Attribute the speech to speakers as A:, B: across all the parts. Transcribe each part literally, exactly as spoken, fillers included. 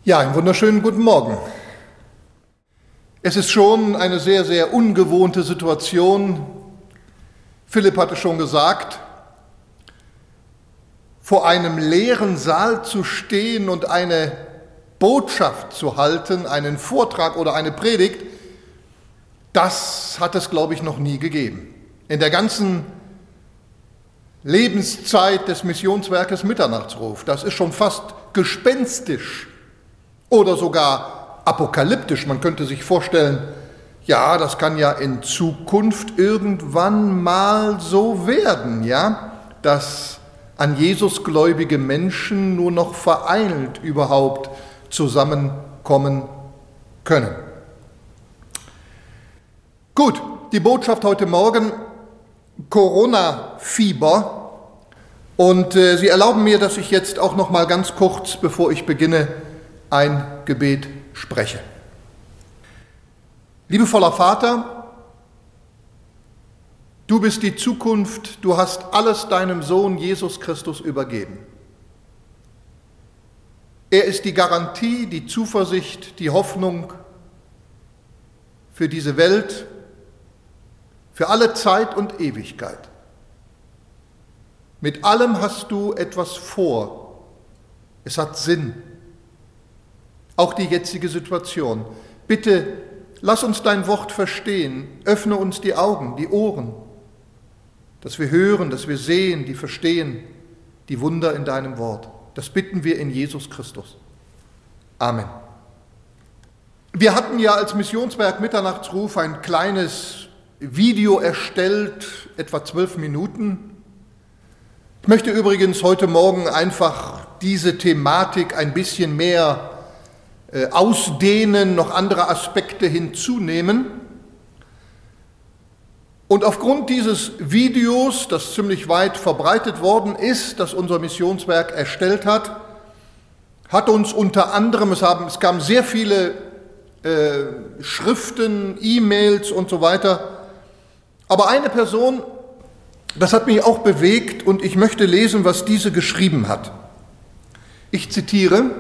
A: Ja, einen wunderschönen guten Morgen. Es ist schon eine sehr, sehr ungewohnte Situation. Philipp hatte schon gesagt, vor einem leeren Saal zu stehen und eine Botschaft zu halten, einen Vortrag oder eine Predigt, das hat es, glaube ich, noch nie gegeben. In der ganzen Lebenszeit des Missionswerkes Mitternachtsruf, das ist schon fast gespenstisch oder sogar apokalyptisch. Man könnte sich vorstellen, ja, das kann ja in Zukunft irgendwann mal so werden, ja, dass an Jesus gläubige Menschen nur noch vereinzelt überhaupt zusammenkommen können. Gut, die Botschaft heute Morgen, Corona-Fieber. Und äh, Sie erlauben mir, dass ich jetzt auch noch mal ganz kurz, bevor ich beginne, ein Gebet spreche. Liebevoller Vater, du bist die Zukunft, du hast alles deinem Sohn Jesus Christus übergeben. Er ist die Garantie, die Zuversicht, die Hoffnung für diese Welt, für alle Zeit und Ewigkeit. Mit allem hast du etwas vor. Es hat Sinn. Auch die jetzige Situation. Bitte, lass uns dein Wort verstehen. Öffne uns die Augen, die Ohren, dass wir hören, dass wir sehen, die verstehen, die Wunder in deinem Wort. Das bitten wir in Jesus Christus. Amen. Wir hatten ja als Missionswerk Mitternachtsruf ein kleines Video erstellt, etwa zwölf Minuten. Ich möchte übrigens heute Morgen einfach diese Thematik ein bisschen mehr äh, ausdehnen, noch andere Aspekte hinzunehmen. Und aufgrund dieses Videos, das ziemlich weit verbreitet worden ist, das unser Missionswerk erstellt hat, hat uns unter anderem, es, haben, es kamen sehr viele äh, Schriften, E-Mails und so weiter, aber eine Person, das hat mich auch bewegt und ich möchte lesen, was diese geschrieben hat. Ich zitiere: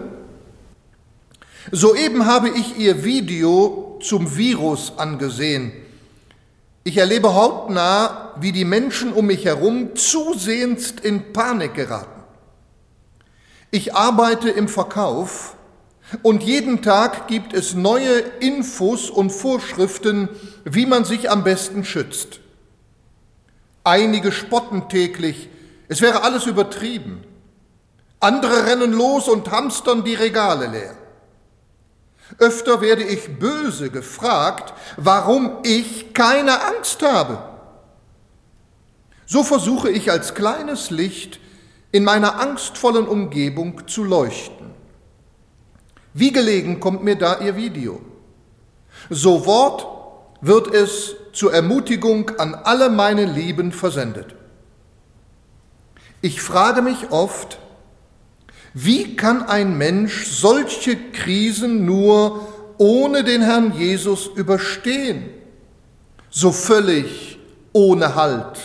A: Soeben habe ich Ihr Video zum Virus angesehen. Ich erlebe hautnah, wie die Menschen um mich herum zusehends in Panik geraten. Ich arbeite im Verkauf und jeden Tag gibt es neue Infos und Vorschriften, wie man sich am besten schützt. Einige spotten täglich, es wäre alles übertrieben. Andere rennen los und hamstern die Regale leer. Öfter werde ich böse gefragt, warum ich keine Angst habe. So versuche ich als kleines Licht in meiner angstvollen Umgebung zu leuchten. Wie gelegen kommt mir da Ihr Video? So Wort wird es zur Ermutigung an alle meine Lieben versendet. Ich frage mich oft, wie kann ein Mensch solche Krisen nur ohne den Herrn Jesus überstehen? So völlig ohne Halt.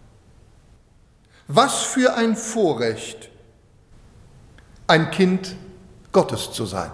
A: Was für ein Vorrecht, ein Kind Gottes zu sein.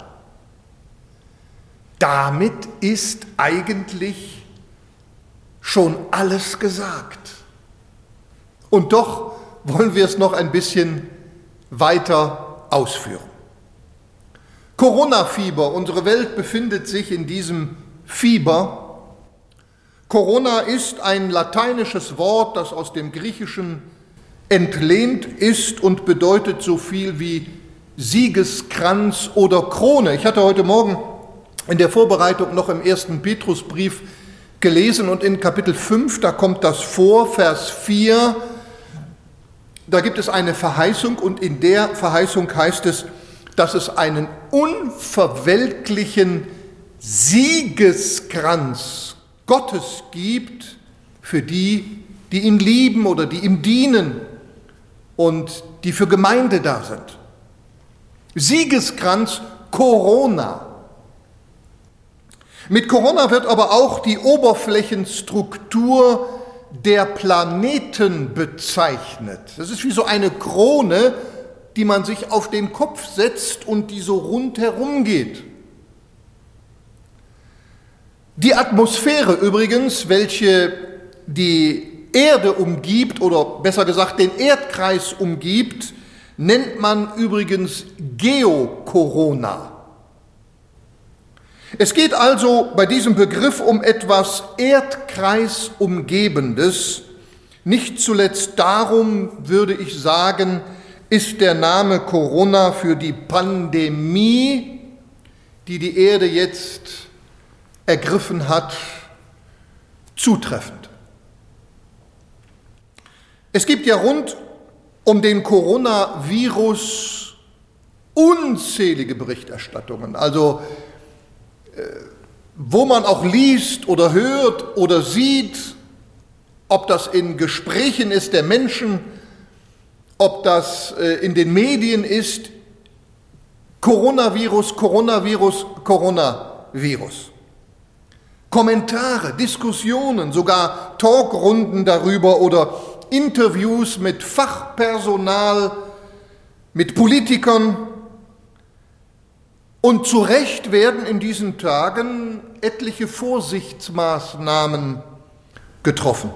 A: Damit ist eigentlich schon alles gesagt. Und doch wollen wir es noch ein bisschen weiter ausführen. Corona-Fieber, unsere Welt befindet sich in diesem Fieber. Corona ist ein lateinisches Wort, das aus dem Griechischen entlehnt ist und bedeutet so viel wie Siegeskranz oder Krone. Ich hatte heute Morgen in der Vorbereitung noch im ersten Petrusbrief gelesen und in Kapitel fünf, da kommt das vor, Vers vier, da gibt es eine Verheißung und in der Verheißung heißt es, dass es einen unverwelklichen Siegeskranz Gottes gibt für die, die ihn lieben oder die ihm dienen und die für Gemeinde da sind. Siegeskranz Corona. Mit Corona wird aber auch die Oberflächenstruktur der Planeten bezeichnet. Das ist wie so eine Krone die man sich auf den Kopf setzt und die so rundherum geht. Die Atmosphäre übrigens, welche die Erde umgibt, oder besser gesagt den Erdkreis umgibt, nennt man übrigens Geokorona. Es geht also bei diesem Begriff um etwas Erdkreisumgebendes. Nicht zuletzt darum, würde ich sagen, ist der Name Corona für die Pandemie, die die Erde jetzt ergriffen hat, zutreffend. Es gibt ja rund um den Coronavirus unzählige Berichterstattungen, also äh, wo man auch liest oder hört oder sieht, ob das in Gesprächen ist der Menschen, ob das äh, in den Medien ist, Coronavirus, Coronavirus, Coronavirus. Kommentare, Diskussionen, sogar Talkrunden darüber oder Interviews mit Fachpersonal, mit Politikern. Und zu Recht werden in diesen Tagen etliche Vorsichtsmaßnahmen getroffen.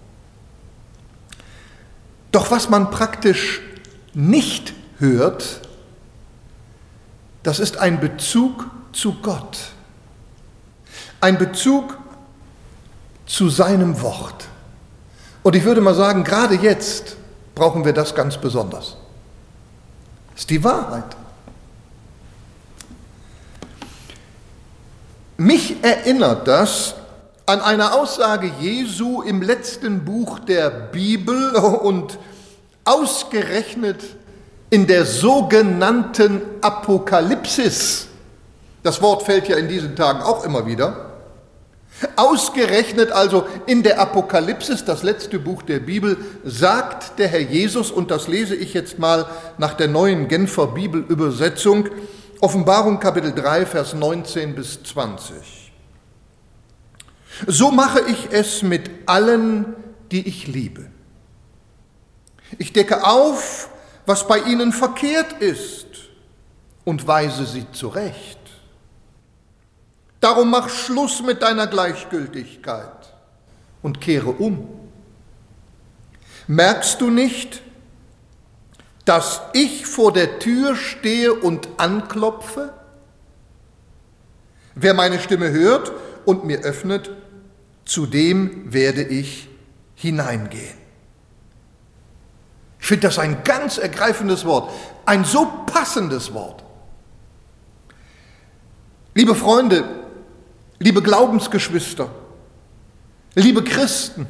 A: Doch was man praktisch nicht hört, das ist ein Bezug zu Gott, ein Bezug zu seinem Wort. Und ich würde mal sagen, gerade jetzt brauchen wir das ganz besonders. Das ist die Wahrheit. Mich erinnert das an eine Aussage Jesu im letzten Buch der Bibel und ausgerechnet in der sogenannten Apokalypsis. Das Wort fällt ja in diesen Tagen auch immer wieder. Ausgerechnet also in der Apokalypsis, das letzte Buch der Bibel, sagt der Herr Jesus, und das lese ich jetzt mal nach der neuen Genfer Bibelübersetzung, Offenbarung Kapitel drei, Vers neunzehn bis zwanzig. So mache ich es mit allen, die ich liebe. Ich decke auf, was bei ihnen verkehrt ist, und weise sie zurecht. Darum mach Schluss mit deiner Gleichgültigkeit und kehre um. Merkst du nicht, dass ich vor der Tür stehe und anklopfe? Wer meine Stimme hört und mir öffnet, zu dem werde ich hineingehen. Ich finde das ein ganz ergreifendes Wort, ein so passendes Wort. Liebe Freunde, liebe Glaubensgeschwister, liebe Christen,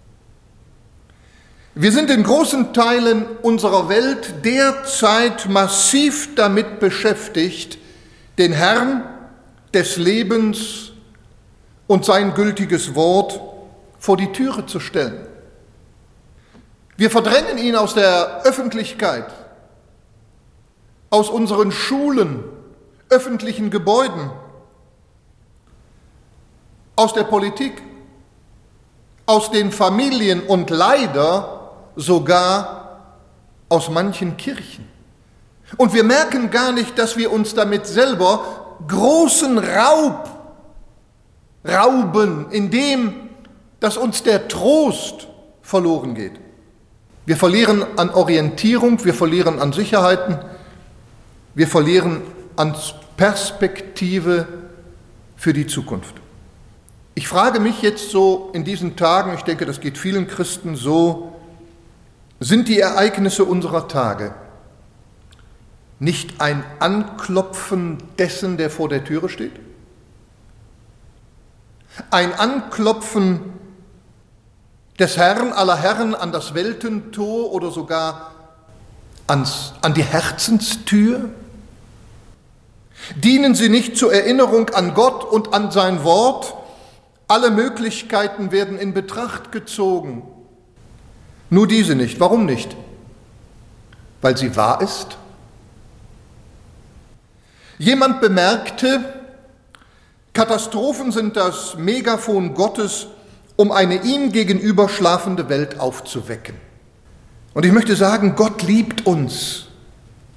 A: wir sind in großen Teilen unserer Welt derzeit massiv damit beschäftigt, den Herrn des Lebens und sein gültiges Wort vor die Türe zu stellen. Wir verdrängen ihn aus der Öffentlichkeit, aus unseren Schulen, öffentlichen Gebäuden, aus der Politik, aus den Familien und leider sogar aus manchen Kirchen. Und wir merken gar nicht, dass wir uns damit selber großen Raub rauben, indem dass uns der Trost verloren geht. Wir verlieren an Orientierung, wir verlieren an Sicherheiten, wir verlieren an Perspektive für die Zukunft. Ich frage mich jetzt so in diesen Tagen, ich denke, das geht vielen Christen so, sind die Ereignisse unserer Tage nicht ein Anklopfen dessen, der vor der Türe steht? Ein Anklopfen des Herrn aller Herren an das Weltentor oder sogar ans, an die Herzenstür? Dienen sie nicht zur Erinnerung an Gott und an sein Wort? Alle Möglichkeiten werden in Betracht gezogen. Nur diese nicht. Warum nicht? Weil sie wahr ist? Jemand bemerkte, Katastrophen sind das Megafon Gottes, um eine ihm gegenüber schlafende Welt aufzuwecken. Und ich möchte sagen, Gott liebt uns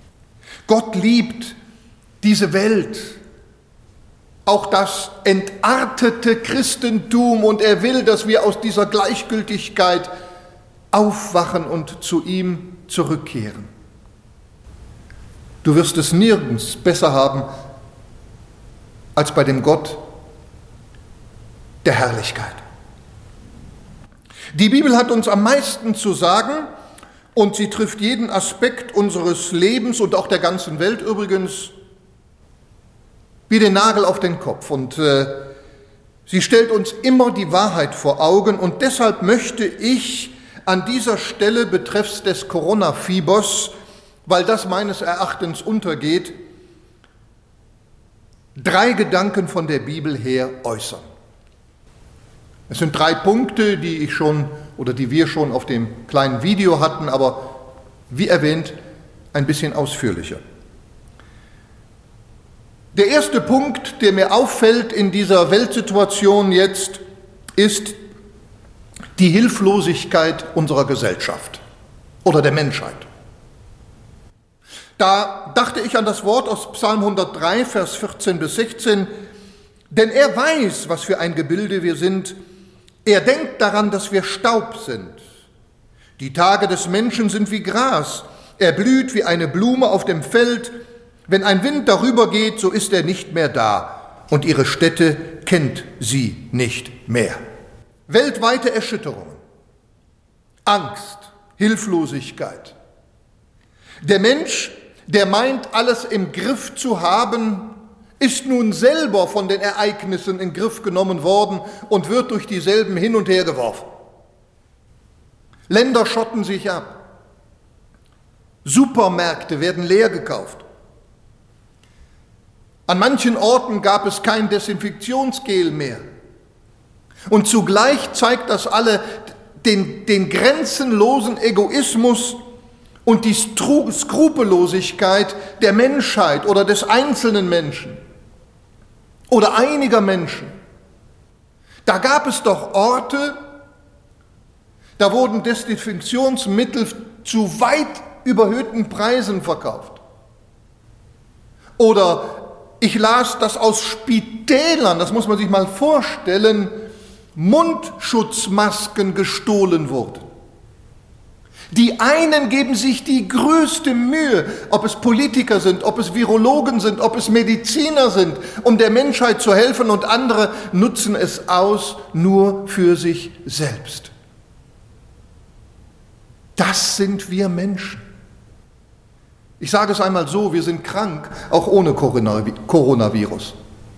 A: Gott liebt diese Welt, auch das entartete Christentum, und er will, dass wir aus dieser Gleichgültigkeit aufwachen und zu ihm zurückkehren. Du wirst es nirgends besser haben als bei dem Gott der Herrlichkeit. Die Bibel hat uns am meisten zu sagen, und sie trifft jeden Aspekt unseres Lebens und auch der ganzen Welt übrigens wie den Nagel auf den Kopf. Und äh, sie stellt uns immer die Wahrheit vor Augen. Und deshalb möchte ich an dieser Stelle betreffs des Coronafiebers, weil das meines Erachtens untergeht, drei Gedanken von der Bibel her äußern. Es sind drei Punkte, die ich schon oder die wir schon auf dem kleinen Video hatten, aber wie erwähnt, ein bisschen ausführlicher. Der erste Punkt, der mir auffällt in dieser Weltsituation jetzt, ist die Hilflosigkeit unserer Gesellschaft oder der Menschheit. Da dachte ich an das Wort aus Psalm hundertdrei, Vers vierzehn bis sechzehn, denn er weiß, was für ein Gebilde wir sind. Er denkt daran, dass wir Staub sind. Die Tage des Menschen sind wie Gras. Er blüht wie eine Blume auf dem Feld. Wenn ein Wind darüber geht, so ist er nicht mehr da. Und ihre Stätte kennt sie nicht mehr. Weltweite Erschütterungen, Angst, Hilflosigkeit. Der Mensch, der meint, alles im Griff zu haben, ist nun selber von den Ereignissen in den Griff genommen worden und wird durch dieselben hin und her geworfen. Länder schotten sich ab. Supermärkte werden leer gekauft. An manchen Orten gab es kein Desinfektionsgel mehr. Und zugleich zeigt das alle den, den grenzenlosen Egoismus und die Skrupellosigkeit der Menschheit oder des einzelnen Menschen oder einiger Menschen. Da gab es doch Orte, da wurden Desinfektionsmittel zu weit überhöhten Preisen verkauft. Oder ich las, dass aus Spitälern, das muss man sich mal vorstellen, Mundschutzmasken gestohlen wurden. Die einen geben sich die größte Mühe, ob es Politiker sind, ob es Virologen sind, ob es Mediziner sind, um der Menschheit zu helfen, und andere nutzen es aus nur für sich selbst. Das sind wir Menschen. Ich sage es einmal so, wir sind krank, auch ohne Coronavirus.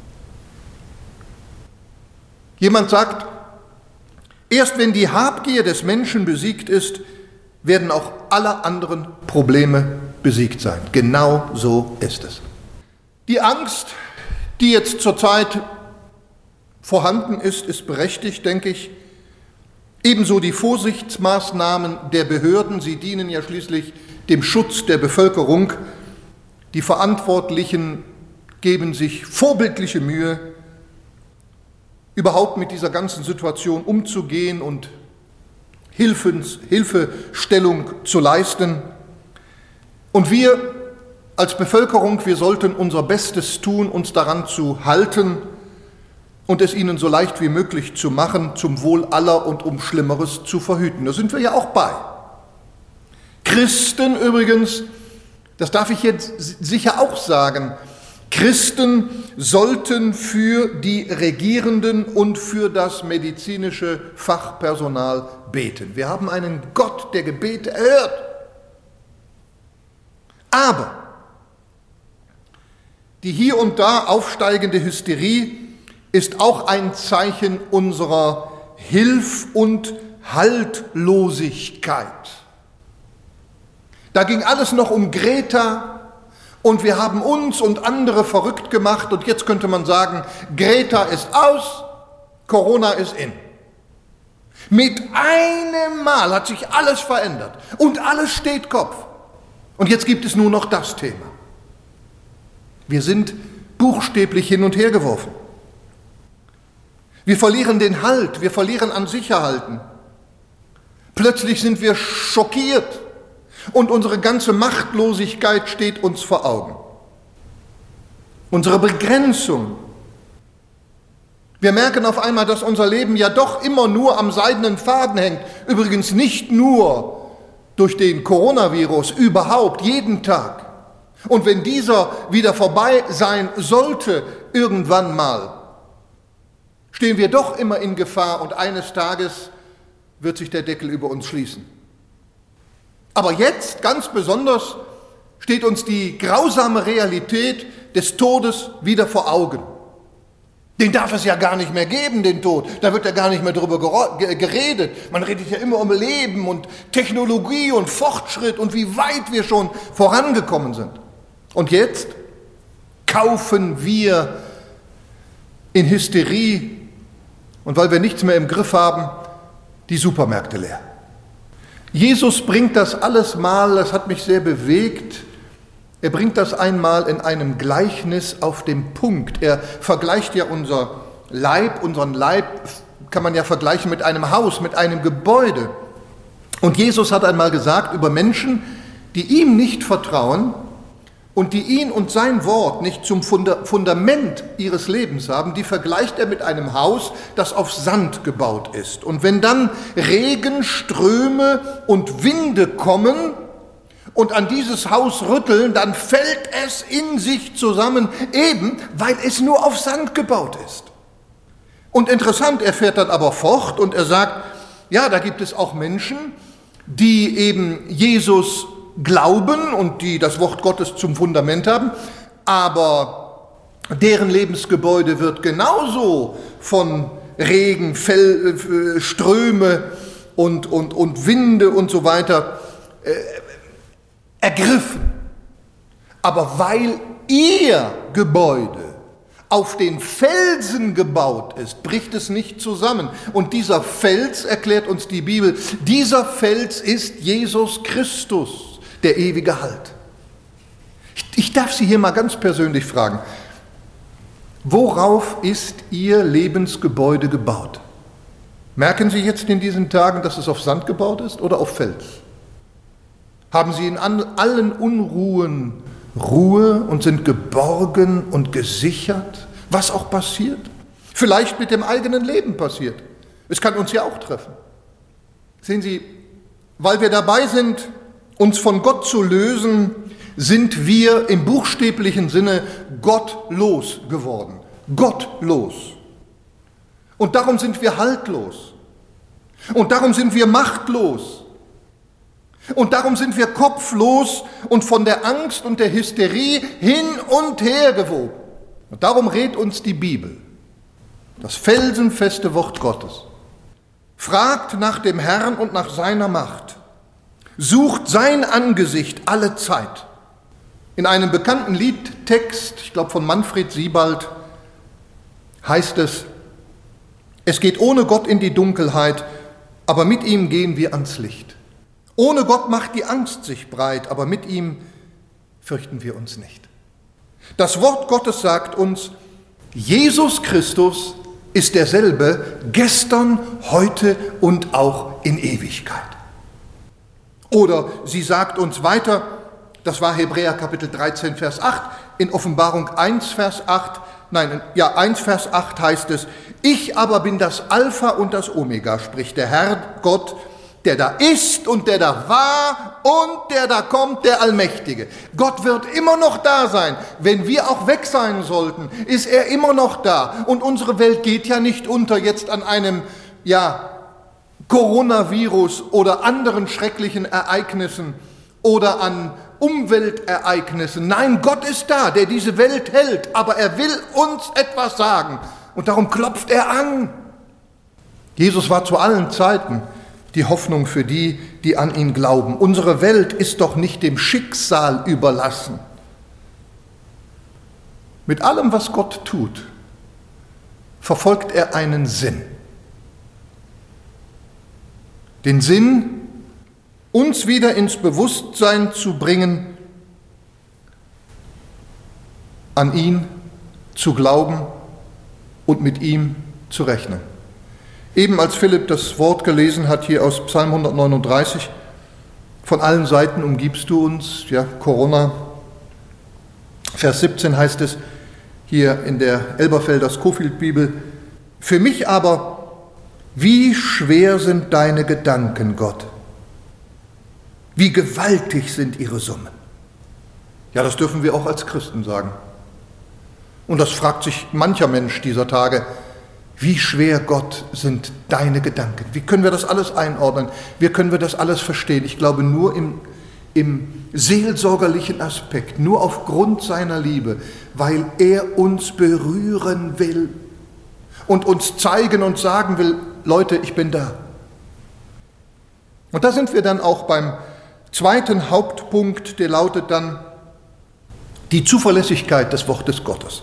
A: Jemand sagt, erst wenn die Habgier des Menschen besiegt ist, werden auch alle anderen Probleme besiegt sein. Genau so ist es. Die Angst, die jetzt zurzeit vorhanden ist, ist berechtigt, denke ich. Ebenso die Vorsichtsmaßnahmen der Behörden, sie dienen ja schließlich dem Schutz der Bevölkerung. Die Verantwortlichen geben sich vorbildliche Mühe, überhaupt mit dieser ganzen Situation umzugehen und Hilfens, Hilfestellung zu leisten. Und wir als Bevölkerung, wir sollten unser Bestes tun, uns daran zu halten und es ihnen so leicht wie möglich zu machen, zum Wohl aller und um Schlimmeres zu verhüten. Da sind wir ja auch bei. Christen übrigens, das darf ich jetzt sicher auch sagen, Christen sollten für die Regierenden und für das medizinische Fachpersonal beten. Wir haben einen Gott, der Gebete erhört. Aber die hier und da aufsteigende Hysterie ist auch ein Zeichen unserer Hilf- und Haltlosigkeit. Da ging alles noch um Greta, und wir haben uns und andere verrückt gemacht, und jetzt könnte man sagen, Greta ist aus, Corona ist in. Mit einem Mal hat sich alles verändert und alles steht Kopf. Und jetzt gibt es nur noch das Thema. Wir sind buchstäblich hin und her geworfen. Wir verlieren den Halt, wir verlieren an Sicherheiten. Plötzlich sind wir schockiert. Und unsere ganze Machtlosigkeit steht uns vor Augen. Unsere Begrenzung. Wir merken auf einmal, dass unser Leben ja doch immer nur am seidenen Faden hängt. Übrigens nicht nur durch den Coronavirus, überhaupt, jeden Tag. Und wenn dieser wieder vorbei sein sollte, irgendwann mal, stehen wir doch immer in Gefahr und eines Tages wird sich der Deckel über uns schließen. Aber jetzt, ganz besonders, steht uns die grausame Realität des Todes wieder vor Augen. Den darf es ja gar nicht mehr geben, den Tod. Da wird ja gar nicht mehr drüber geredet. Man redet ja immer um Leben und Technologie und Fortschritt und wie weit wir schon vorangekommen sind. Und jetzt kaufen wir in Hysterie und weil wir nichts mehr im Griff haben, die Supermärkte leer. Jesus bringt das alles mal, das hat mich sehr bewegt. Er bringt das einmal in einem Gleichnis auf den Punkt. Er vergleicht ja unser Leib, unseren Leib kann man ja vergleichen mit einem Haus, mit einem Gebäude. Und Jesus hat einmal gesagt über Menschen, die ihm nicht vertrauen und die ihn und sein Wort nicht zum Fundament ihres Lebens haben, die vergleicht er mit einem Haus, das auf Sand gebaut ist. Und wenn dann Regen, Ströme und Winde kommen, und an dieses Haus rütteln, dann fällt es in sich zusammen, eben weil es nur auf Sand gebaut ist. Und interessant, er fährt dann aber fort und er sagt, ja, da gibt es auch Menschen, die eben Jesus glauben und die das Wort Gottes zum Fundament haben, aber deren Lebensgebäude wird genauso von Regen, Fell, Ströme und, und, und Winde und so weiter äh, ergriffen. Aber weil ihr Gebäude auf den Felsen gebaut ist, bricht es nicht zusammen. Und dieser Fels, erklärt uns die Bibel, dieser Fels ist Jesus Christus, der ewige Halt. Ich, ich darf Sie hier mal ganz persönlich fragen, worauf ist Ihr Lebensgebäude gebaut? Merken Sie jetzt in diesen Tagen, dass es auf Sand gebaut ist oder auf Fels? Haben Sie in allen Unruhen Ruhe und sind geborgen und gesichert, was auch passiert? Vielleicht mit dem eigenen Leben passiert. Es kann uns ja auch treffen. Sehen Sie, weil wir dabei sind, uns von Gott zu lösen, sind wir im buchstäblichen Sinne gottlos geworden. Gottlos. Und darum sind wir haltlos. Und darum sind wir machtlos. Und darum sind wir kopflos und von der Angst und der Hysterie hin und her gewoben. Und darum rät uns die Bibel, das felsenfeste Wort Gottes. Fragt nach dem Herrn und nach seiner Macht. Sucht sein Angesicht alle Zeit. In einem bekannten Liedtext, ich glaube von Manfred Siebald, heißt es, es geht ohne Gott in die Dunkelheit, aber mit ihm gehen wir ans Licht. Ohne Gott macht die Angst sich breit, aber mit ihm fürchten wir uns nicht. Das Wort Gottes sagt uns, Jesus Christus ist derselbe gestern, heute und auch in Ewigkeit. Oder sie sagt uns weiter, das war Hebräer Kapitel dreizehn, Vers acht, in Offenbarung eins, Vers acht, nein, ja, eins, Vers acht heißt es, ich aber bin das Alpha und das Omega, spricht der Herr Gott, der da ist und der da war und der da kommt, der Allmächtige. Gott wird immer noch da sein. Wenn wir auch weg sein sollten, ist er immer noch da. Und unsere Welt geht ja nicht unter jetzt an einem, ja, Coronavirus oder anderen schrecklichen Ereignissen oder an Umweltereignissen. Nein, Gott ist da, der diese Welt hält, aber er will uns etwas sagen. Und darum klopft er an. Jesus war zu allen Zeiten die Hoffnung für die, die an ihn glauben. Unsere Welt ist doch nicht dem Schicksal überlassen. Mit allem, was Gott tut, verfolgt er einen Sinn. Den Sinn, uns wieder ins Bewusstsein zu bringen, an ihn zu glauben und mit ihm zu rechnen. Eben als Philipp das Wort gelesen hat hier aus Psalm hundertneununddreißig, Von allen Seiten umgibst du uns, ja, Corona. Vers siebzehn heißt es hier in der Elberfelder Scofield-Bibel: Für mich aber, wie schwer sind deine Gedanken, Gott? Wie gewaltig sind ihre Summen? Ja, das dürfen wir auch als Christen sagen. Und das fragt sich mancher Mensch dieser Tage: Wie schwer, Gott, sind deine Gedanken? Wie können wir das alles einordnen? Wie können wir das alles verstehen? Ich glaube, nur im, im seelsorgerlichen Aspekt, nur aufgrund seiner Liebe, weil er uns berühren will und uns zeigen und sagen will: Leute, ich bin da. Und da sind wir dann auch beim zweiten Hauptpunkt, der lautet dann die Zuverlässigkeit des Wortes Gottes.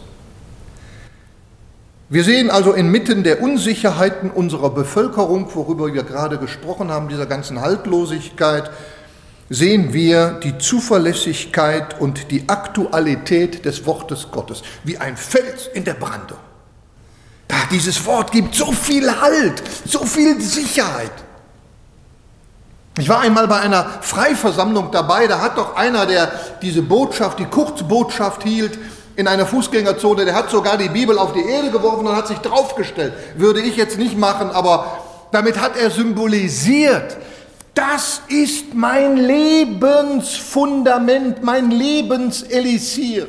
A: Wir sehen also inmitten der Unsicherheiten unserer Bevölkerung, worüber wir gerade gesprochen haben, dieser ganzen Haltlosigkeit, sehen wir die Zuverlässigkeit und die Aktualität des Wortes Gottes, wie ein Fels in der Brandung. Ja, dieses Wort gibt so viel Halt, so viel Sicherheit. Ich war einmal bei einer Freiversammlung dabei, da hat doch einer, der diese Botschaft, die Kurzbotschaft hielt, in einer Fußgängerzone, der hat sogar die Bibel auf die Erde geworfen und hat sich draufgestellt. Würde ich jetzt nicht machen, aber damit hat er symbolisiert: Das ist mein Lebensfundament, mein Lebenselixier.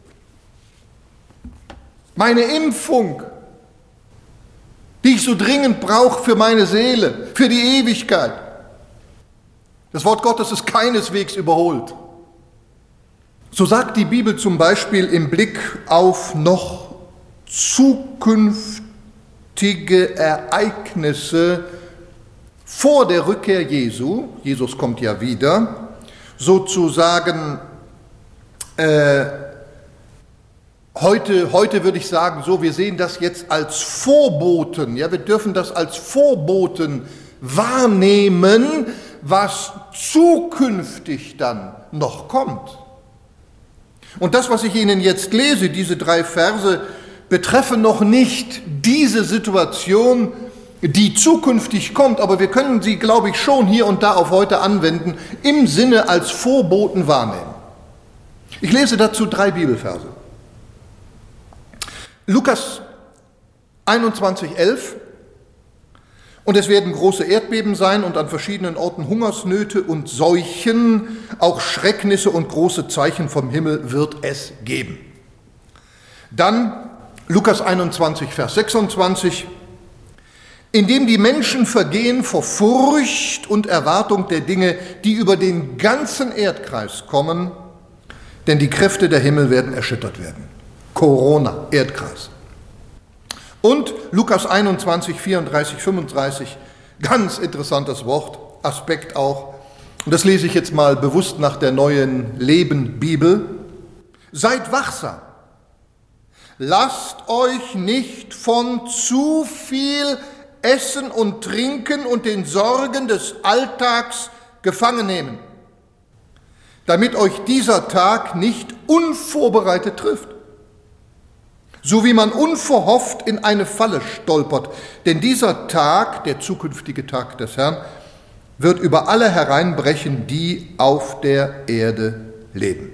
A: Meine Impfung, die ich so dringend brauche für meine Seele, für die Ewigkeit. Das Wort Gottes ist keineswegs überholt. So sagt die Bibel zum Beispiel im Blick auf noch zukünftige Ereignisse vor der Rückkehr Jesu, Jesus kommt ja wieder, sozusagen, äh, heute, heute würde ich sagen, so, wir sehen das jetzt als Vorboten, ja, wir dürfen das als Vorboten wahrnehmen, was zukünftig dann noch kommt. Und das, was ich Ihnen jetzt lese, diese drei Verse, betreffen noch nicht diese Situation, die zukünftig kommt, aber wir können sie, glaube ich, schon hier und da auf heute anwenden, im Sinne als Vorboten wahrnehmen. Ich lese dazu drei Bibelverse. Lukas einundzwanzig, elf: Und es werden große Erdbeben sein und an verschiedenen Orten Hungersnöte und Seuchen, auch Schrecknisse und große Zeichen vom Himmel wird es geben. Dann Lukas einundzwanzig, Vers sechsundzwanzig: Indem die Menschen vergehen vor Furcht und Erwartung der Dinge, die über den ganzen Erdkreis kommen, denn die Kräfte der Himmel werden erschüttert werden. Corona, Erdkreis. Und Lukas einundzwanzig, vierunddreißig, fünfunddreißig, ganz interessantes Wort, Aspekt auch. Und das lese ich jetzt mal bewusst nach der Neuen Leben Bibel. Seid wachsam. Lasst euch nicht von zu viel Essen und Trinken und den Sorgen des Alltags gefangen nehmen, damit euch dieser Tag nicht unvorbereitet trifft. So wie man unverhofft in eine Falle stolpert. Denn dieser Tag, der zukünftige Tag des Herrn, wird über alle hereinbrechen, die auf der Erde leben.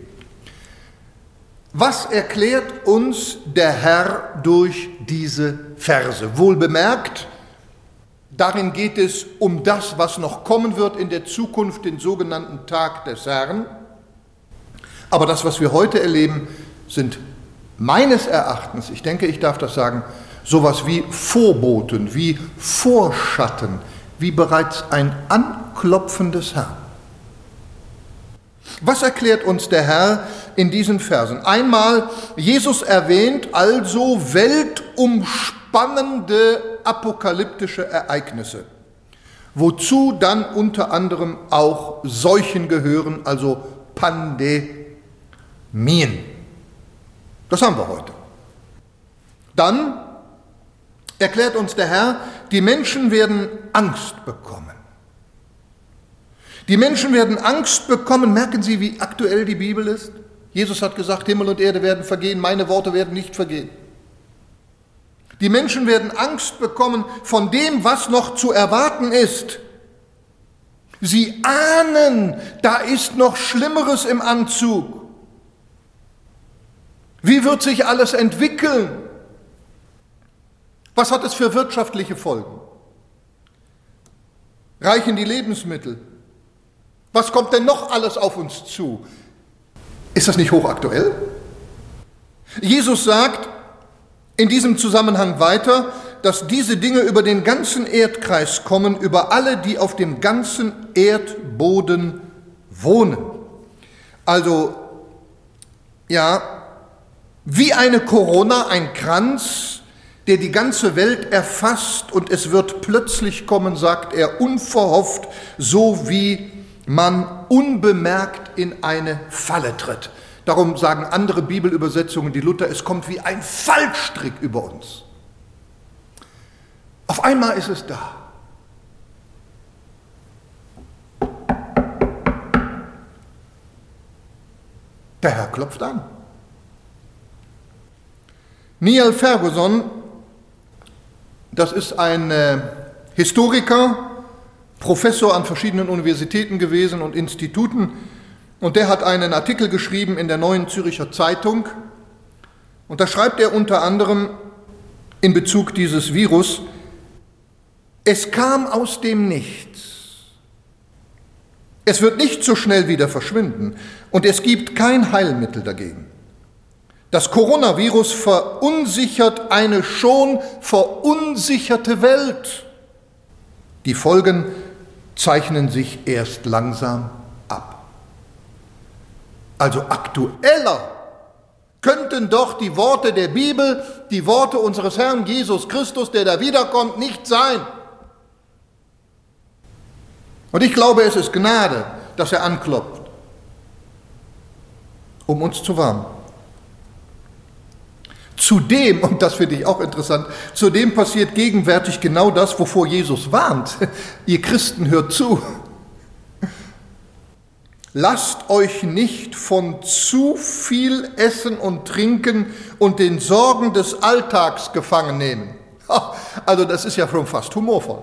A: Was erklärt uns der Herr durch diese Verse? Wohlbemerkt, darin geht es um das, was noch kommen wird in der Zukunft, den sogenannten Tag des Herrn. Aber das, was wir heute erleben, sind meines Erachtens, ich denke, ich darf das sagen, sowas wie Vorboten, wie Vorschatten, wie bereits ein Anklopfen des Herrn. Was erklärt uns der Herr in diesen Versen? Einmal, Jesus erwähnt also weltumspannende apokalyptische Ereignisse, wozu dann unter anderem auch Seuchen gehören, also Pandemien. Das haben wir heute. Dann erklärt uns der Herr, die Menschen werden Angst bekommen. Die Menschen werden Angst bekommen. Merken Sie, wie aktuell die Bibel ist? Jesus hat gesagt, Himmel und Erde werden vergehen, meine Worte werden nicht vergehen. Die Menschen werden Angst bekommen von dem, was noch zu erwarten ist. Sie ahnen, da ist noch Schlimmeres im Anzug. Wie wird sich alles entwickeln? Was hat es für wirtschaftliche Folgen? Reichen die Lebensmittel? Was kommt denn noch alles auf uns zu? Ist das nicht hochaktuell? Jesus sagt in diesem Zusammenhang weiter, dass diese Dinge über den ganzen Erdkreis kommen, über alle, die auf dem ganzen Erdboden wohnen. Also, ja, wie eine Corona, ein Kranz, der die ganze Welt erfasst und es wird plötzlich kommen, sagt er, unverhofft, so wie man unbemerkt in eine Falle tritt. Darum sagen andere Bibelübersetzungen, die Luther, es kommt wie ein Fallstrick über uns. Auf einmal ist es da. Der Herr klopft an. Niall Ferguson, das ist ein äh, Historiker, Professor an verschiedenen Universitäten gewesen und Instituten, und der hat einen Artikel geschrieben in der Neuen Zürcher Zeitung, und da schreibt er unter anderem in Bezug dieses Virus: Es kam aus dem Nichts. Es wird nicht so schnell wieder verschwinden und es gibt kein Heilmittel dagegen. Das Coronavirus verunsichert eine schon verunsicherte Welt. Die Folgen zeichnen sich erst langsam ab. Also aktueller könnten doch die Worte der Bibel, die Worte unseres Herrn Jesus Christus, der da wiederkommt, nicht sein. Und ich glaube, es ist Gnade, dass er anklopft, um uns zu warnen. Zudem, und das finde ich auch interessant, zudem passiert gegenwärtig genau das, wovor Jesus warnt. Ihr Christen, hört zu. Lasst euch nicht von zu viel Essen und Trinken und den Sorgen des Alltags gefangen nehmen. Also das ist ja schon fast humorvoll.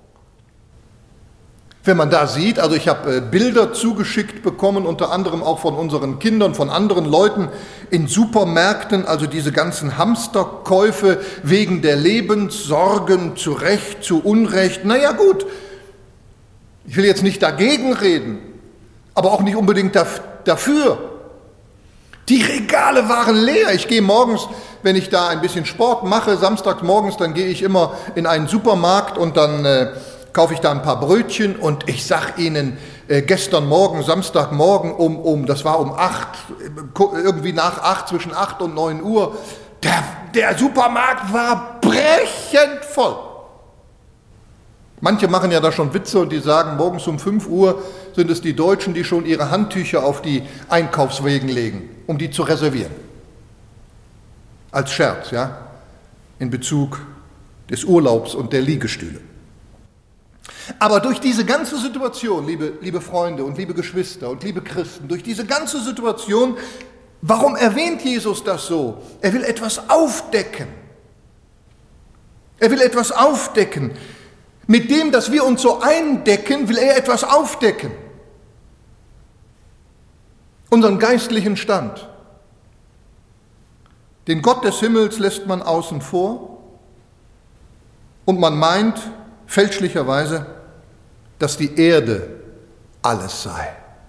A: Wenn man da sieht, also ich habe Bilder zugeschickt bekommen, unter anderem auch von unseren Kindern, von anderen Leuten in Supermärkten, also diese ganzen Hamsterkäufe wegen der Lebenssorgen, zu Recht, zu Unrecht. Naja gut, ich will jetzt nicht dagegen reden, aber auch nicht unbedingt dafür. Die Regale waren leer. Ich gehe morgens, wenn ich da ein bisschen Sport mache, samstags morgens, dann gehe ich immer in einen Supermarkt und dann äh, kaufe ich da ein paar Brötchen, und ich sag Ihnen, äh, gestern Morgen, Samstagmorgen um, um, das war um acht, irgendwie nach acht, zwischen acht und neun Uhr, der, der Supermarkt war brechend voll. Manche machen ja da schon Witze und die sagen, morgens um fünf Uhr sind es die Deutschen, die schon ihre Handtücher auf die Einkaufswegen legen, um die zu reservieren. Als Scherz, ja, in Bezug des Urlaubs und der Liegestühle. Aber durch diese ganze Situation, liebe, liebe Freunde und liebe Geschwister und liebe Christen, durch diese ganze Situation, warum erwähnt Jesus das so? Er will etwas aufdecken. Er will etwas aufdecken. Mit dem, dass wir uns so eindecken, will er etwas aufdecken. Unseren geistlichen Stand. Den Gott des Himmels lässt man außen vor und man meint fälschlicherweise, dass die Erde alles sei.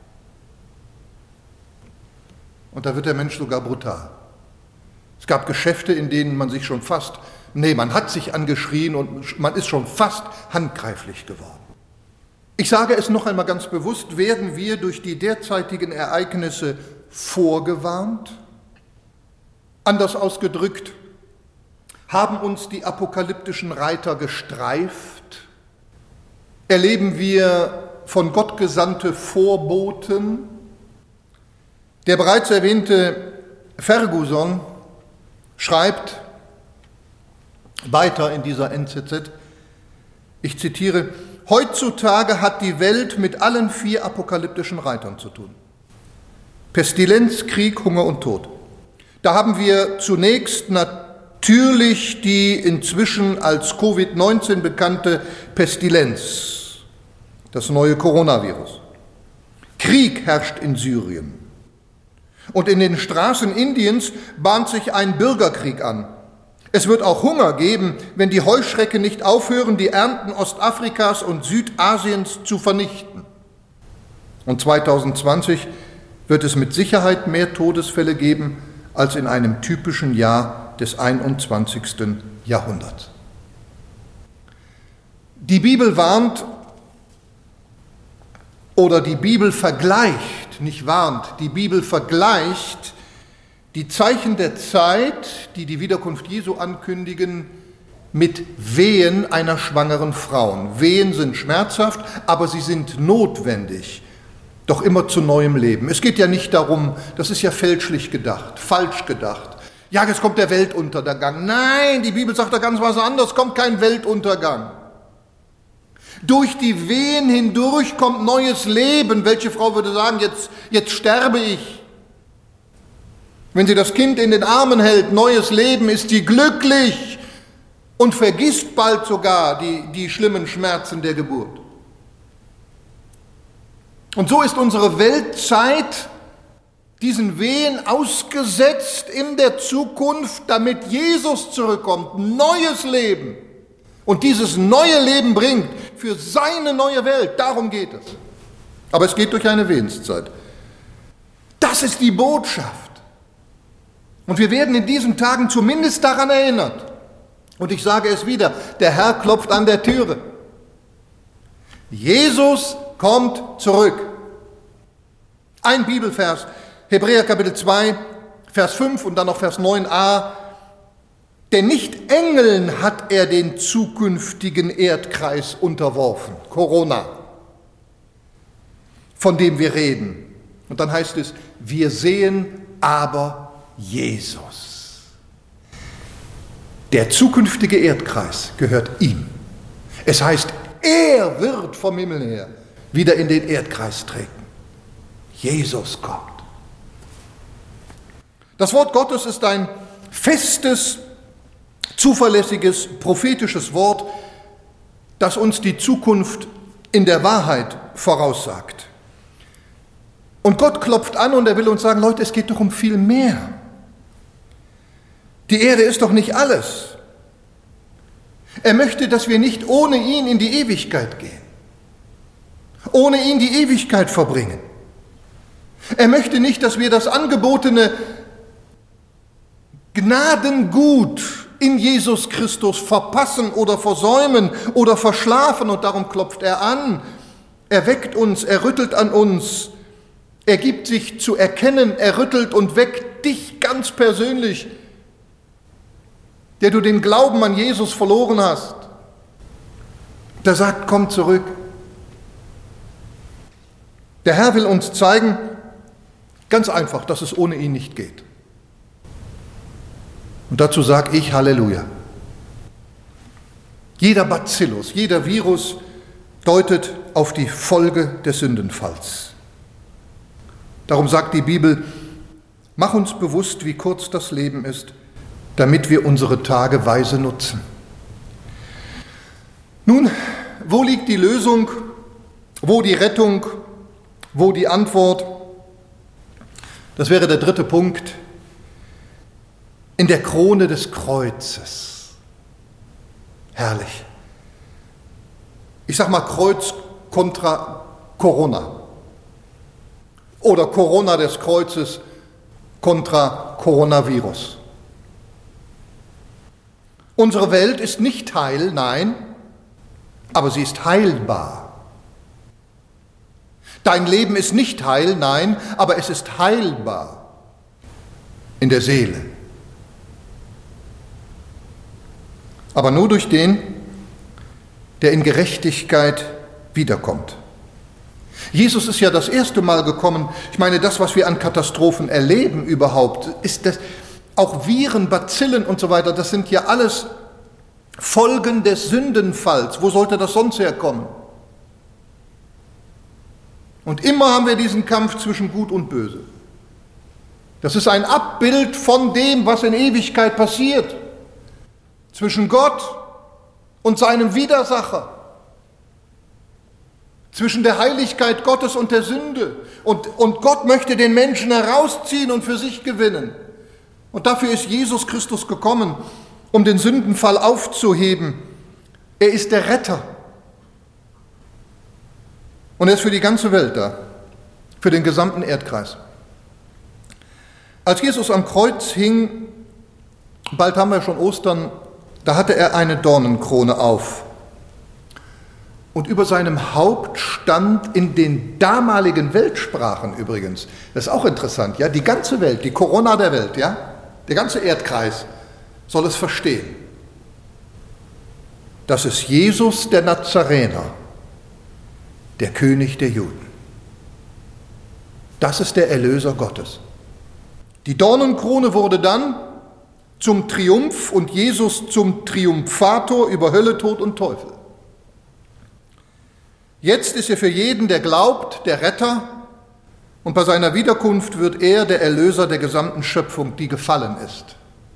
A: Und da wird der Mensch sogar brutal. Es gab Geschäfte, in denen man sich schon fast, nee, man hat sich angeschrien und man ist schon fast handgreiflich geworden. Ich sage es noch einmal ganz bewusst, werden wir durch die derzeitigen Ereignisse vorgewarnt? Anders ausgedrückt, haben uns die apokalyptischen Reiter gestreift? Erleben wir von Gott gesandte Vorboten? Der bereits erwähnte Ferguson schreibt weiter in dieser N Z Z, ich zitiere, heutzutage hat die Welt mit allen vier apokalyptischen Reitern zu tun. Pestilenz, Krieg, Hunger und Tod. Da haben wir zunächst natürlich die inzwischen als Covid neunzehn bekannte Pestilenz. das neue Coronavirus. Krieg herrscht in Syrien. Und in den Straßen Indiens bahnt sich ein Bürgerkrieg an. Es wird auch Hunger geben, wenn die Heuschrecken nicht aufhören, die Ernten Ostafrikas und Südasiens zu vernichten. Und zweitausendzwanzig wird es mit Sicherheit mehr Todesfälle geben als in einem typischen Jahr des einundzwanzigsten Jahrhunderts. Die Bibel warnt oder die Bibel vergleicht, nicht warnt, die Bibel vergleicht die Zeichen der Zeit, die die Wiederkunft Jesu ankündigen, mit Wehen einer schwangeren Frau. Wehen sind schmerzhaft, aber sie sind notwendig, doch immer zu neuem Leben. Es geht ja nicht darum, das ist ja fälschlich gedacht, falsch gedacht. Ja, jetzt kommt der Weltuntergang. Nein, die Bibel sagt da ganz was anderes, kommt kein Weltuntergang. Durch die Wehen hindurch kommt neues Leben. Welche Frau würde sagen, jetzt, jetzt sterbe ich? Wenn sie das Kind in den Armen hält, neues Leben, ist sie glücklich und vergisst bald sogar die, die schlimmen Schmerzen der Geburt. Und so ist unsere Weltzeit diesen Wehen ausgesetzt in der Zukunft, damit Jesus zurückkommt, neues Leben. Und dieses neue Leben bringt für seine neue Welt, darum geht es. Aber es geht durch eine Wehenszeit. Das ist die Botschaft. Und wir werden in diesen Tagen zumindest daran erinnert. Und ich sage es wieder, der Herr klopft an der Türe. Jesus kommt zurück. Ein Bibelvers, Hebräer Kapitel zwei, Vers fünf und dann noch Vers neun a. Denn nicht Engeln hat er den zukünftigen Erdkreis unterworfen, Corona, von dem wir reden. Und dann heißt es, wir sehen aber Jesus. Der zukünftige Erdkreis gehört ihm. Es heißt, er wird vom Himmel her wieder in den Erdkreis treten. Jesus kommt. Das Wort Gottes ist ein festes, zuverlässiges, prophetisches Wort, das uns die Zukunft in der Wahrheit voraussagt. Und Gott klopft an und er will uns sagen, Leute, es geht doch um viel mehr. Die Erde ist doch nicht alles. Er möchte, dass wir nicht ohne ihn in die Ewigkeit gehen, ohne ihn die Ewigkeit verbringen. Er möchte nicht, dass wir das angebotene Gnadengut in Jesus Christus verpassen oder versäumen oder verschlafen, und darum klopft er an. Er weckt uns, er rüttelt an uns, er gibt sich zu erkennen, er rüttelt und weckt dich ganz persönlich, der du den Glauben an Jesus verloren hast. Der sagt, komm zurück. Der Herr will uns zeigen, ganz einfach, dass es ohne ihn nicht geht. Und dazu sage ich Halleluja. Jeder Bacillus, jeder Virus deutet auf die Folge des Sündenfalls. Darum sagt die Bibel, mach uns bewusst, wie kurz das Leben ist, damit wir unsere Tage weise nutzen. Nun, wo liegt die Lösung? Wo die Rettung? Wo die Antwort? Das wäre der dritte Punkt. In der Krone des Kreuzes. Herrlich. Ich sag mal Kreuz kontra Corona. Oder Corona des Kreuzes kontra Coronavirus. Unsere Welt ist nicht heil, nein, aber sie ist heilbar. Dein Leben ist nicht heil, nein, aber es ist heilbar in der Seele. Aber nur durch den, der in Gerechtigkeit wiederkommt. Jesus ist ja das erste Mal gekommen. Ich meine, das, was wir an Katastrophen erleben überhaupt, ist das, auch Viren, Bazillen und so weiter, das sind ja alles Folgen des Sündenfalls. Wo sollte das sonst herkommen? Und immer haben wir diesen Kampf zwischen Gut und Böse. Das ist ein Abbild von dem, was in Ewigkeit passiert. Zwischen Gott und seinem Widersacher. zwischen der Heiligkeit Gottes und der Sünde. Und, und Gott möchte den Menschen herausziehen und für sich gewinnen. Und dafür ist Jesus Christus gekommen, um den Sündenfall aufzuheben. Er ist der Retter. Und er ist für die ganze Welt da, für den gesamten Erdkreis. Als Jesus am Kreuz hing, bald haben wir schon Ostern, da hatte er eine Dornenkrone auf. Und über seinem Haupt stand in den damaligen Weltsprachen übrigens, das ist auch interessant, ja, die ganze Welt, die Corona der Welt, ja, der ganze Erdkreis soll es verstehen. Das ist Jesus der Nazarener, der König der Juden. Das ist der Erlöser Gottes. Die Dornenkrone wurde dann zum Triumph und Jesus zum Triumphator über Hölle, Tod und Teufel. Jetzt ist er für jeden, der glaubt, der Retter, und bei seiner Wiederkunft wird er der Erlöser der gesamten Schöpfung, die gefallen ist.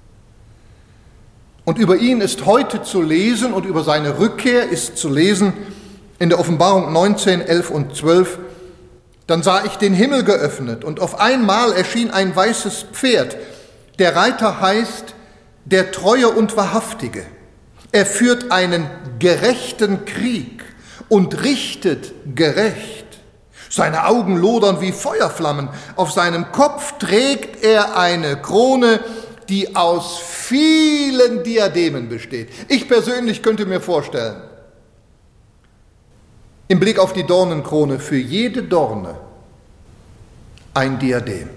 A: Und über ihn ist heute zu lesen und über seine Rückkehr ist zu lesen in der Offenbarung neunzehn, elf und zwölf. Dann sah ich den Himmel geöffnet und auf einmal erschien ein weißes Pferd. Der Reiter heißt der Treue und Wahrhaftige. Er führt einen gerechten Krieg und richtet gerecht. Seine Augen lodern wie Feuerflammen. Auf seinem Kopf trägt er eine Krone, die aus vielen Diademen besteht. Ich persönlich könnte mir vorstellen, im Blick auf die Dornenkrone, für jede Dorne ein Diadem.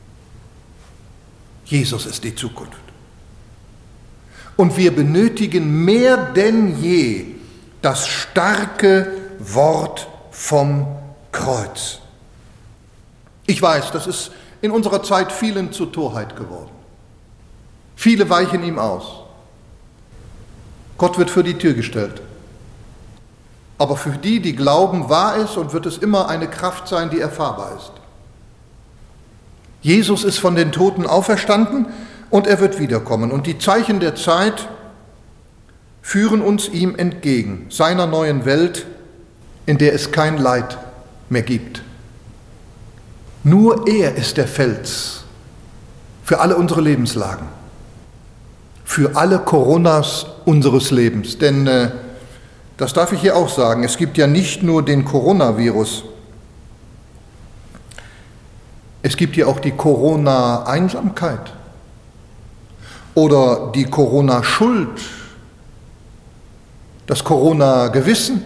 A: Jesus ist die Zukunft. Und wir benötigen mehr denn je das starke Wort vom Kreuz. Ich weiß, das ist in unserer Zeit vielen zur Torheit geworden. Viele weichen ihm aus. Gott wird für die Tür gestellt. Aber für die, die glauben, war es und wird es immer eine Kraft sein, die erfahrbar ist. Jesus ist von den Toten auferstanden und er wird wiederkommen. Und die Zeichen der Zeit führen uns ihm entgegen, seiner neuen Welt, in der es kein Leid mehr gibt. Nur er ist der Fels für alle unsere Lebenslagen, für alle Coronas unseres Lebens. Denn äh, das darf ich hier auch sagen, es gibt ja nicht nur den Coronavirus, es gibt ja auch die Corona-Einsamkeit oder die Corona-Schuld, das Corona-Gewissen,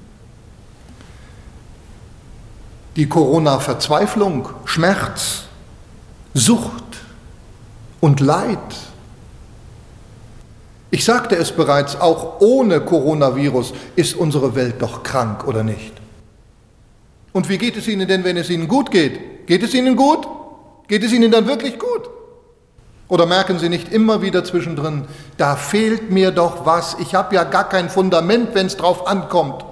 A: die Corona-Verzweiflung, Schmerz, Sucht und Leid. Ich sagte es bereits, auch ohne Coronavirus ist unsere Welt doch krank, oder nicht? Und wie geht es Ihnen denn, wenn es Ihnen gut geht? Geht es Ihnen gut? Geht es Ihnen dann wirklich gut? Oder merken Sie nicht immer wieder zwischendrin, da fehlt mir doch was, ich habe ja gar kein Fundament, wenn es drauf ankommt.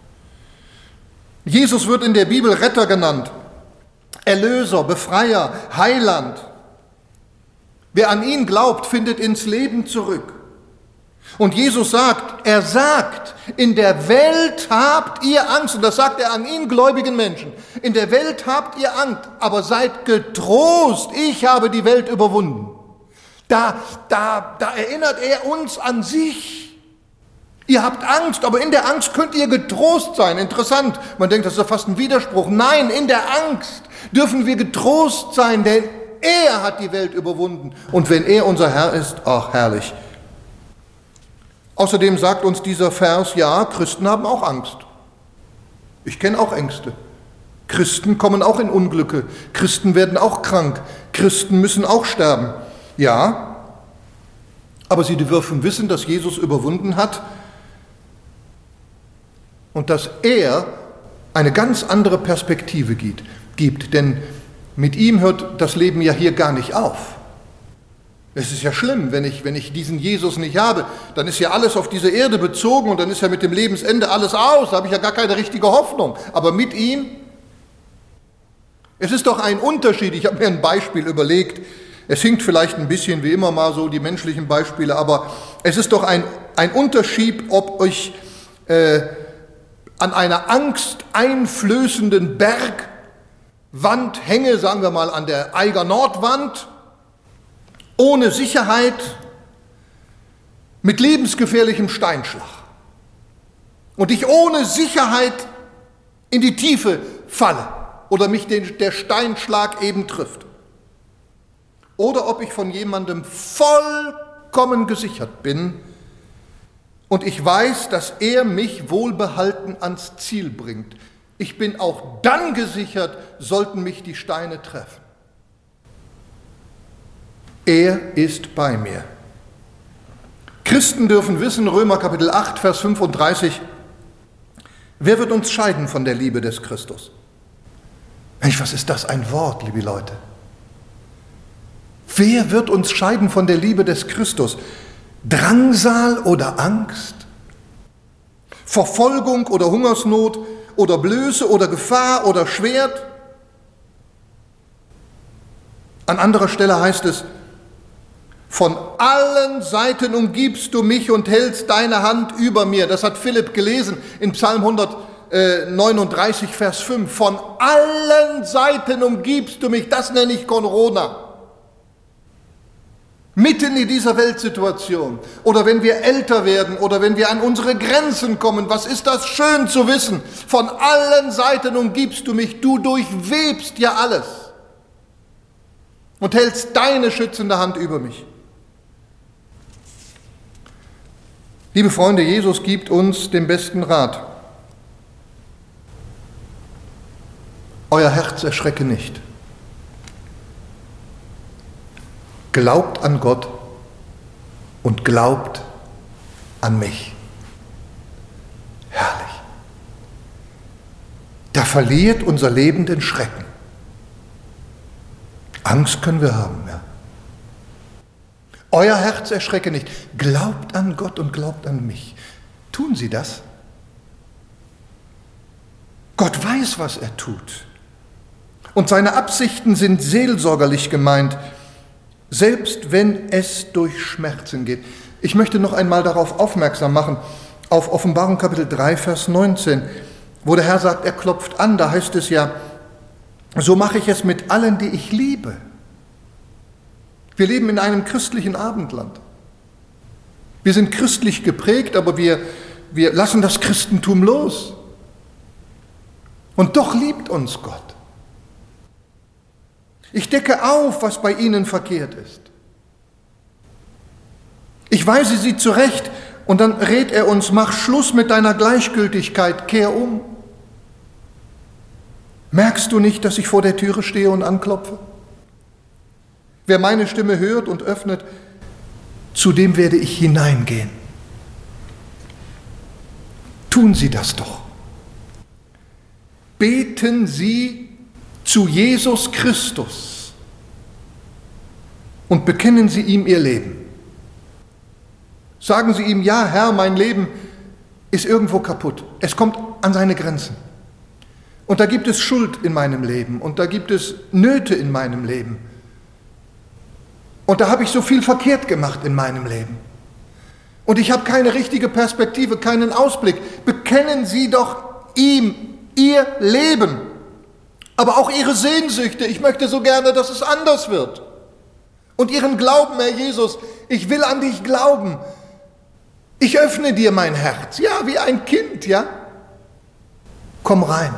A: Jesus wird in der Bibel Retter genannt, Erlöser, Befreier, Heiland. Wer an ihn glaubt, findet ins Leben zurück. Und Jesus sagt, er sagt, in der Welt habt ihr Angst, und das sagt er an ihn gläubigen Menschen, in der Welt habt ihr Angst, aber seid getrost, ich habe die Welt überwunden. Da, da, da erinnert er uns an sich. Ihr habt Angst, aber in der Angst könnt ihr getrost sein. Interessant, man denkt, das ist ja fast ein Widerspruch. Nein, in der Angst dürfen wir getrost sein, denn er hat die Welt überwunden. Und wenn er unser Herr ist, ach herrlich. Außerdem sagt uns dieser Vers, ja, Christen haben auch Angst. Ich kenne auch Ängste. Christen kommen auch in Unglücke. Christen werden auch krank. Christen müssen auch sterben. Ja, aber sie dürfen wissen, dass Jesus überwunden hat und dass er eine ganz andere Perspektive gibt. Denn mit ihm hört das Leben ja hier gar nicht auf. Es ist ja schlimm, wenn ich, wenn ich diesen Jesus nicht habe, dann ist ja alles auf diese Erde bezogen und dann ist ja mit dem Lebensende alles aus, da habe ich ja gar keine richtige Hoffnung. Aber mit ihm, es ist doch ein Unterschied, ich habe mir ein Beispiel überlegt, es hinkt vielleicht ein bisschen wie immer mal so die menschlichen Beispiele, aber es ist doch ein, ein Unterschied, ob ich äh, an einer angsteinflößenden Bergwand hänge, sagen wir mal an der Eiger Nordwand, ohne Sicherheit, mit lebensgefährlichem Steinschlag und ich ohne Sicherheit in die Tiefe falle oder mich den, der Steinschlag eben trifft. Oder ob ich von jemandem vollkommen gesichert bin und ich weiß, dass er mich wohlbehalten ans Ziel bringt. Ich bin auch dann gesichert, sollten mich die Steine treffen. Er ist bei mir. Christen dürfen wissen, Römer Kapitel acht, Vers fünfunddreißig, wer wird uns scheiden von der Liebe des Christus? Mensch, was ist das ein Wort, liebe Leute? Wer wird uns scheiden von der Liebe des Christus? Drangsal oder Angst? Verfolgung oder Hungersnot oder Blöße oder Gefahr oder Schwert? An anderer Stelle heißt es, von allen Seiten umgibst du mich und hältst deine Hand über mir. Das hat Philipp gelesen in Psalm hundertneununddreißig, Vers fünf. Von allen Seiten umgibst du mich, das nenne ich Corona. Mitten in dieser Weltsituation oder wenn wir älter werden oder wenn wir an unsere Grenzen kommen, was ist das schön zu wissen? Von allen Seiten umgibst du mich, du durchwebst ja alles und hältst deine schützende Hand über mich. Liebe Freunde, Jesus gibt uns den besten Rat. Euer Herz erschrecke nicht. Glaubt an Gott und glaubt an mich. Herrlich. Da verliert unser Leben den Schrecken. Angst können wir haben, ja. Euer Herz erschrecke nicht. Glaubt an Gott und glaubt an mich. Tun Sie das? Gott weiß, was er tut. Und seine Absichten sind seelsorgerlich gemeint, selbst wenn es durch Schmerzen geht. Ich möchte noch einmal darauf aufmerksam machen, auf Offenbarung Kapitel drei, Vers neunzehn, wo der Herr sagt, er klopft an. Da heißt es ja, so mache ich es mit allen, die ich liebe. Wir leben in einem christlichen Abendland. Wir sind christlich geprägt, aber wir, wir lassen das Christentum los. Und doch liebt uns Gott. Ich decke auf, was bei ihnen verkehrt ist. Ich weise sie zurecht und dann rät er uns, mach Schluss mit deiner Gleichgültigkeit, kehr um. Merkst du nicht, dass ich vor der Türe stehe und anklopfe? Wer meine Stimme hört und öffnet, zu dem werde ich hineingehen. Tun Sie das doch. Beten Sie zu Jesus Christus und bekennen Sie ihm Ihr Leben. Sagen Sie ihm, ja Herr, mein Leben ist irgendwo kaputt. Es kommt an seine Grenzen. Und da gibt es Schuld in meinem Leben und da gibt es Nöte in meinem Leben. Und da habe ich so viel verkehrt gemacht in meinem Leben. Und ich habe keine richtige Perspektive, keinen Ausblick. Bekennen Sie doch ihm Ihr Leben, aber auch Ihre Sehnsüchte. Ich möchte so gerne, dass es anders wird. Und Ihren Glauben, Herr Jesus, ich will an dich glauben. Ich öffne dir mein Herz, ja, wie ein Kind, ja. Komm rein.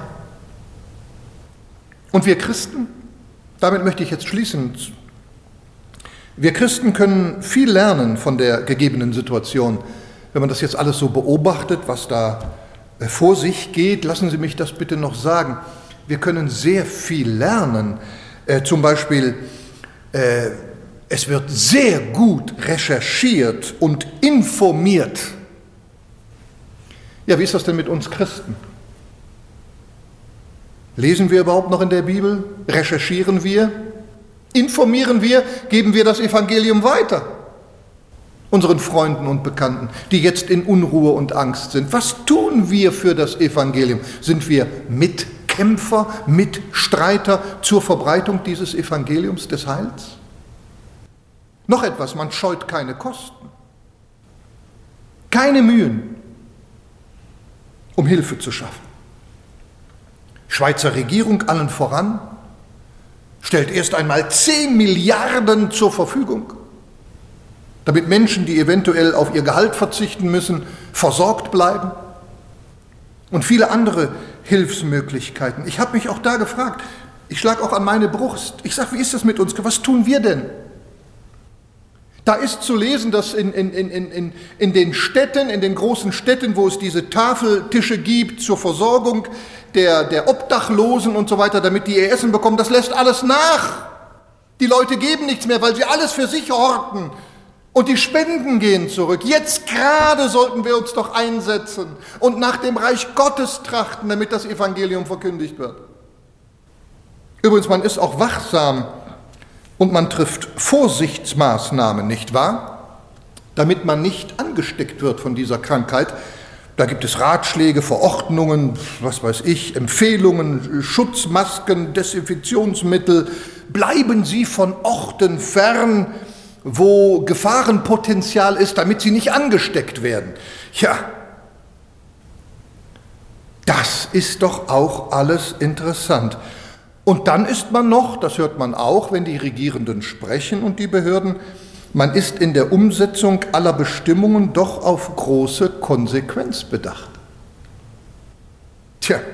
A: Und wir Christen, damit möchte ich jetzt schließen, wir Christen können viel lernen von der gegebenen Situation. Wenn man das jetzt alles so beobachtet, was da vor sich geht, lassen Sie mich das bitte noch sagen. Wir können sehr viel lernen. Äh, zum Beispiel, äh, es wird sehr gut recherchiert und informiert. Ja, wie ist das denn mit uns Christen? Lesen wir überhaupt noch in der Bibel? Recherchieren wir? Informieren wir, geben wir das Evangelium weiter, unseren Freunden und Bekannten, die jetzt in Unruhe und Angst sind. Was tun wir für das Evangelium? Sind wir Mitkämpfer, Mitstreiter zur Verbreitung dieses Evangeliums des Heils? Noch etwas, man scheut keine Kosten, keine Mühen, um Hilfe zu schaffen. Schweizer Regierung allen voran stellt erst einmal zehn Milliarden zur Verfügung, damit Menschen, die eventuell auf ihr Gehalt verzichten müssen, versorgt bleiben. Und viele andere Hilfsmöglichkeiten. Ich habe mich auch da gefragt, ich schlage auch an meine Brust. Ich sage, wie ist das mit uns? Was tun wir denn? Da ist zu lesen, dass in, in, in, in, in den Städten, in den großen Städten, wo es diese Tafeltische gibt zur Versorgung der, der Obdachlosen und so weiter, damit die ihr Essen bekommen, das lässt alles nach. Die Leute geben nichts mehr, weil sie alles für sich horten. Und die Spenden gehen zurück. Jetzt gerade sollten wir uns doch einsetzen und nach dem Reich Gottes trachten, damit das Evangelium verkündigt wird. Übrigens, man ist auch wachsam und man trifft Vorsichtsmaßnahmen, nicht wahr? Damit man nicht angesteckt wird von dieser Krankheit. Da gibt es Ratschläge, Verordnungen, was weiß ich, Empfehlungen, Schutzmasken, Desinfektionsmittel. Bleiben Sie von Orten fern, wo Gefahrenpotenzial ist, damit sie nicht angesteckt werden. Ja, das ist doch auch alles interessant. Und dann ist man noch, das hört man auch, wenn die Regierenden sprechen und die Behörden, man ist in der Umsetzung aller Bestimmungen doch auf große Konsequenz bedacht. Tja,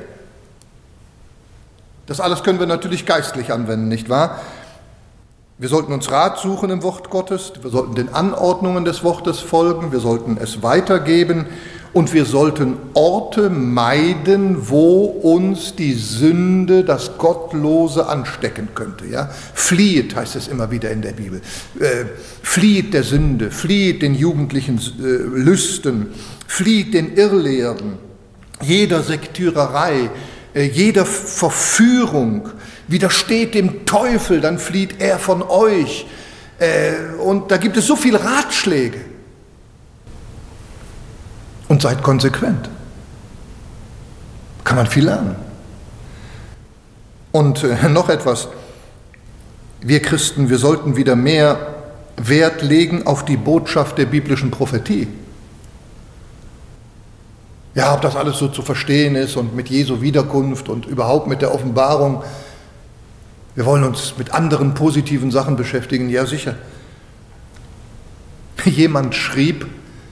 A: das alles können wir natürlich geistlich anwenden, nicht wahr? Wir sollten uns Rat suchen im Wort Gottes, wir sollten den Anordnungen des Wortes folgen, wir sollten es weitergeben und wir sollten Orte meiden, wo uns die Sünde, das Gottlose anstecken könnte. Ja? Flieht, heißt es immer wieder in der Bibel. Äh, flieht der Sünde, flieht den jugendlichen äh, Lüsten, flieht den Irrlehren, jeder Sektiererei, äh, jeder Verführung. Widersteht dem Teufel, dann flieht er von euch. Äh, und da gibt es so viele Ratschläge. Und seid konsequent. Kann man viel lernen. Und äh, noch etwas. Wir Christen, wir sollten wieder mehr Wert legen auf die Botschaft der biblischen Prophetie. Ja, ob das alles so zu verstehen ist und mit Jesu Wiederkunft und überhaupt mit der Offenbarung. Wir wollen uns mit anderen positiven Sachen beschäftigen, ja sicher. Jemand schrieb,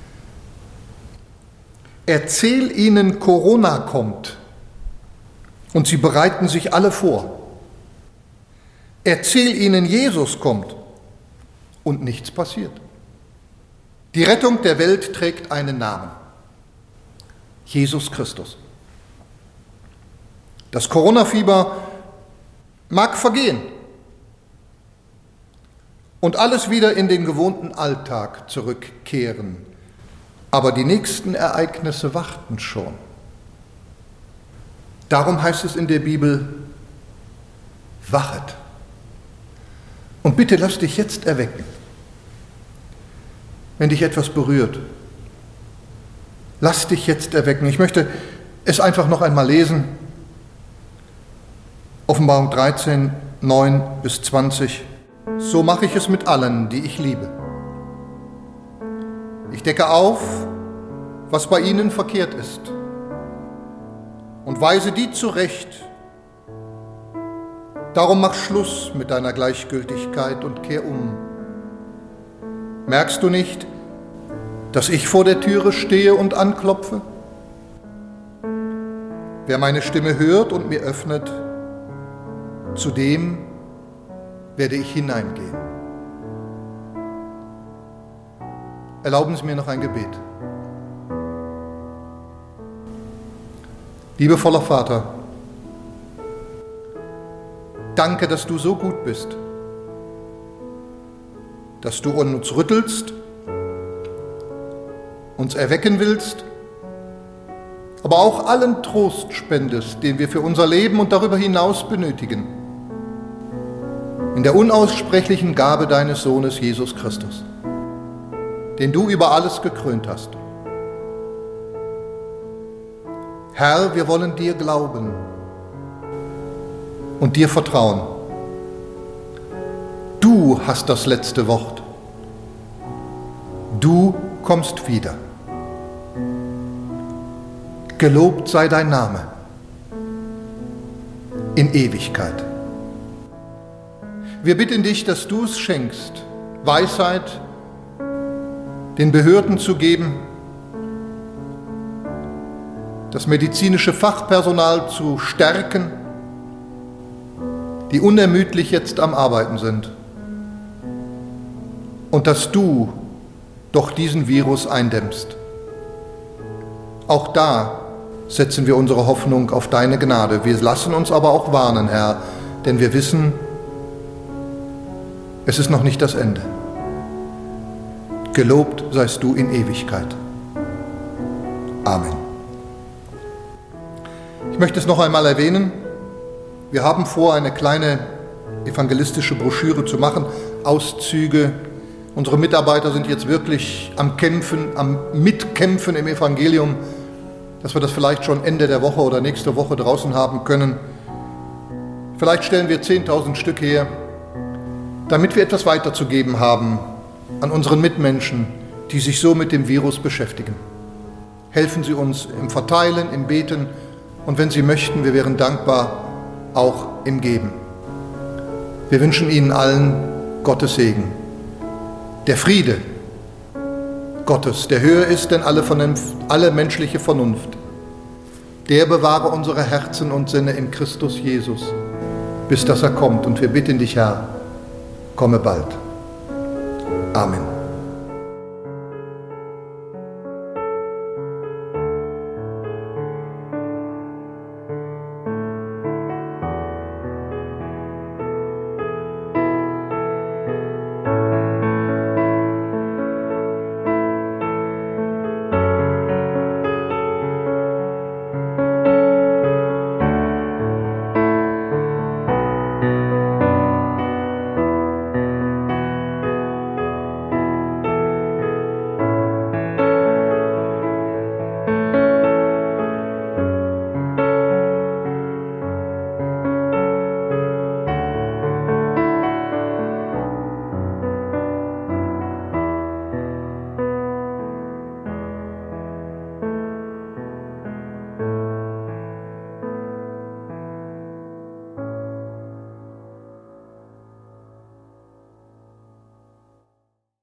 A: erzähl ihnen, Corona kommt und sie bereiten sich alle vor. Erzähl ihnen, Jesus kommt und nichts passiert. Die Rettung der Welt trägt einen Namen: Jesus Christus. Das Corona-Fieber mag vergehen und alles wieder in den gewohnten Alltag zurückkehren. Aber die nächsten Ereignisse warten schon. Darum heißt es in der Bibel, wachet. Und bitte lass dich jetzt erwecken, wenn dich etwas berührt. Lass dich jetzt erwecken. Ich möchte es einfach noch einmal lesen. Offenbarung dreizehn, neun bis zwanzig. So mache ich es mit allen, die ich liebe. Ich decke auf, was bei ihnen verkehrt ist, und weise die zurecht. Darum mach Schluss mit deiner Gleichgültigkeit und kehr um. Merkst du nicht, dass ich vor der Türe stehe und anklopfe? Wer meine Stimme hört und mir öffnet, zu dem werde ich hineingehen. Erlauben Sie mir noch ein Gebet. Liebevoller Vater, danke, dass du so gut bist, dass du uns rüttelst, uns erwecken willst, aber auch allen Trost spendest, den wir für unser Leben und darüber hinaus benötigen, in der unaussprechlichen Gabe deines Sohnes Jesus Christus, den du über alles gekrönt hast. Herr, wir wollen dir glauben und dir vertrauen. Du hast das letzte Wort. Du kommst wieder. Gelobt sei dein Name in Ewigkeit. Wir bitten dich, dass du es schenkst, Weisheit den Behörden zu geben, das medizinische Fachpersonal zu stärken, die unermüdlich jetzt am Arbeiten sind, und dass du doch diesen Virus eindämmst. Auch da setzen wir unsere Hoffnung auf deine Gnade. Wir lassen uns aber auch warnen, Herr, denn wir wissen, es ist noch nicht das Ende. Gelobt seist du in Ewigkeit. Amen. Ich möchte es noch einmal erwähnen. Wir haben vor, eine kleine evangelistische Broschüre zu machen, Auszüge. Unsere Mitarbeiter sind jetzt wirklich am Kämpfen, am Mitkämpfen im Evangelium, dass wir das vielleicht schon Ende der Woche oder nächste Woche draußen haben können. Vielleicht stellen wir zehntausend Stück her, damit wir etwas weiterzugeben haben an unseren Mitmenschen, die sich so mit dem Virus beschäftigen. Helfen Sie uns im Verteilen, im Beten und wenn Sie möchten, wir wären dankbar, auch im Geben. Wir wünschen Ihnen allen Gottes Segen. Der Friede Gottes, der höher ist denn alle, Vernunft, alle menschliche Vernunft, der bewahre unsere Herzen und Sinne in Christus Jesus, bis dass er kommt. Und wir bitten dich, Herr, komme bald. Amen.